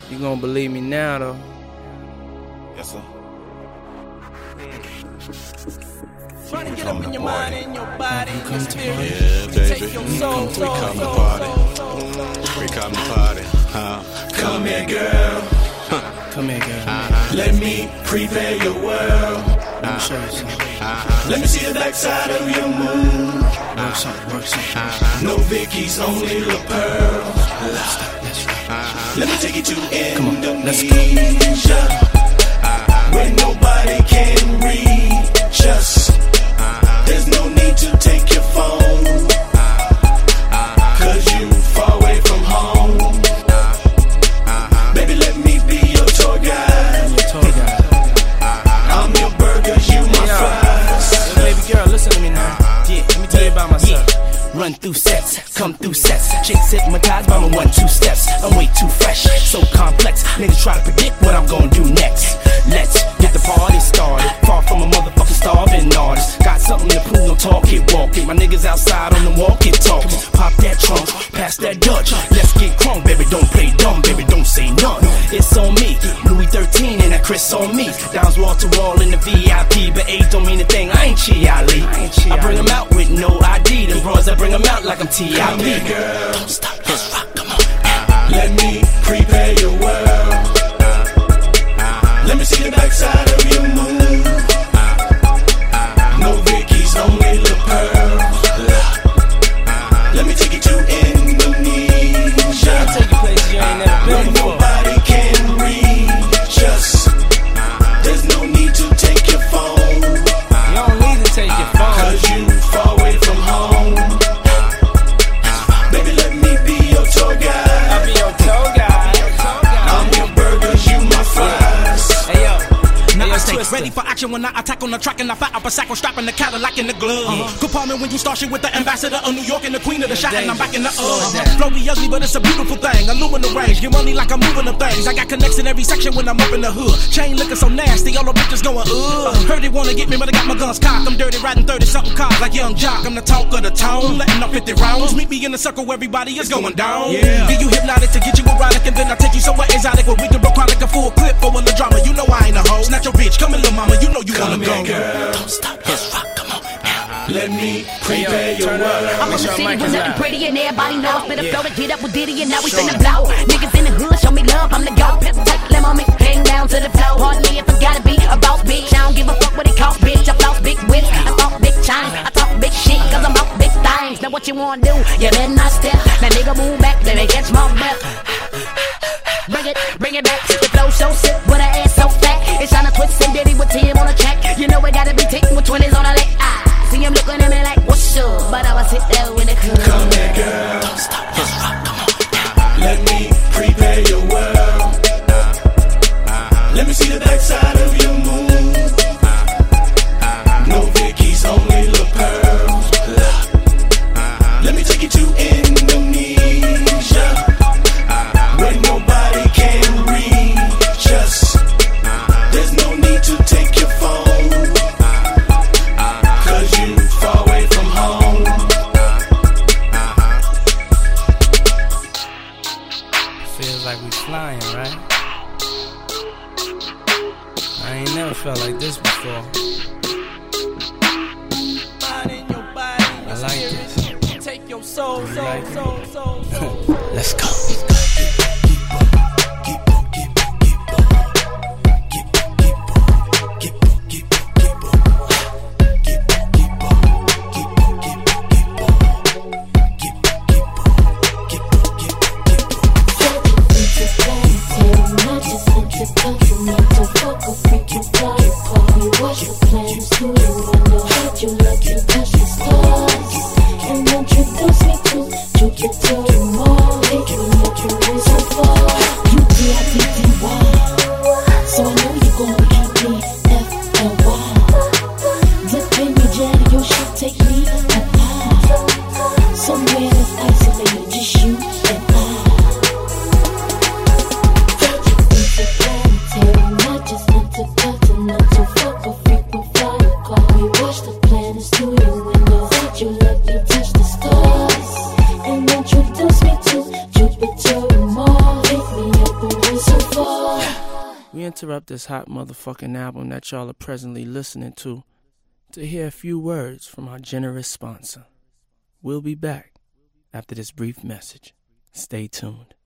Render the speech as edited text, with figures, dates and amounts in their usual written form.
You gonna believe me now, though? Yes, sir. Trying to get up in your mind and your body and your spirit. Yeah, baby. Take your soul, We come to party. We come to party. Come here, girl. Come here, girl. Let me prepare your world. Let me show you something. Let me see the backside of your moon. Work something, work something. No Vickies, only La Pearl. Let me take you to let's Indonesia, where nobody can reach us. There's no need to take your phone, cause you far away from home. Baby, let me be your tour guide. I'm your burgers, you my fries. Yo, baby girl, listen to me now. Yeah, let me tell you about myself. Run through sets, come through sets. Chicks hypnotized by my 1-2 steps. I'm way too fresh, so complex. Niggas try to predict what I'm gonna do next. Let's get the party started. Far from a motherfucking starving artist. Got something to prove, no talk it, walk it. My niggas outside on the walk it, talking. Pop that trunk, pass that Dutch. Let's get crunk, baby, don't play dumb, baby, don't say none. It's on me, Louis 13 and that Chris on me. Downs wall to wall in the VIP, but age don't mean a thing, I ain't Chi-Ali. I bring them out with no ID, them bros I bring them out like I'm T.I.P. Come here, girl. Don't stop, let's rock, come on. Let me prepare your world. Let me see the backside of your moon. No Vickies, only La Pearl. Let me take you to Indonesia, I'll take you places you ain't never where been before. nobody can reach us. There's no need to take your phone, You don't need to take your phone. cause you far away from home. Baby, let me be your tour guide. I'll be your tour guide. I'm your burgers, you my fries. Hey yo, Now hey, I yo, stay Twister. ready for action when I attack on the track and I fire up a sack on strapping the Cadillac in the glove. Good partner when you start shit with the ambassador of New York and the queen of the shot, and I'm back in the Flow be ugly, but it's a beautiful thing. Aluminum range, get money like I'm moving them things. I got connects in every section when I'm up in the hood. Chain looking so nasty, all the bitches going Heard they wanna get me, but I got my guns cocked. I'm dirty, riding 30-something cars like Young Jock. I'm the talk of the town, letting up 50 rounds. Meet me in the circle, everybody is going down. Get you hypnotic to get you erotic, and then I take you somewhere exotic where we can rock like a full clip for a little drama. You know I ain't a hoe. Snatch your bitch, come in, little mama. You know you wanna Come go. here, girl. Don't stop, let's rock, come on. Let me prepare your turn up. world. I'm from the Make sure city mic with is nothing loud. pretty and everybody knows. Spit a Yeah. flow to get up with Diddy and now we finna blow. Niggas in the hood show me love, I'm the go. Pip tight, let on me, hang down to the flow. Pardon me if I gotta be a boss bitch. I don't give a fuck what it cost, bitch. I floss big whips, I talk big chains, I talk big shit, cause I'm about big things. Now what you wanna do? You better not step. Now nigga move back, baby, catch my breath. Bring it back. The flow so sick, with her ass so fat. It's tryna twist and Diddy with Tim on the track. You know we gotta be taking with 20s on the leg. See him looking at me like, what's up? But I was hit low in the club. Come here, girl. Don't stop, let's rock, come on. Let me prepare your world. Let me see the backside of your moon. No Vickies, only La Pearl. Let me take you to Indonesia, where nobody can reach us. There's no need to take your phone, cause you far away from home. Feels like we flying, right? I ain't never felt like this before. I like this. Take your soul, You like it? soul. Let's go. Introduce me to you, get to you more. We interrupt this hot motherfucking album that y'all are presently listening to hear a few words from our generous sponsor. We'll be back after this brief message. Stay tuned.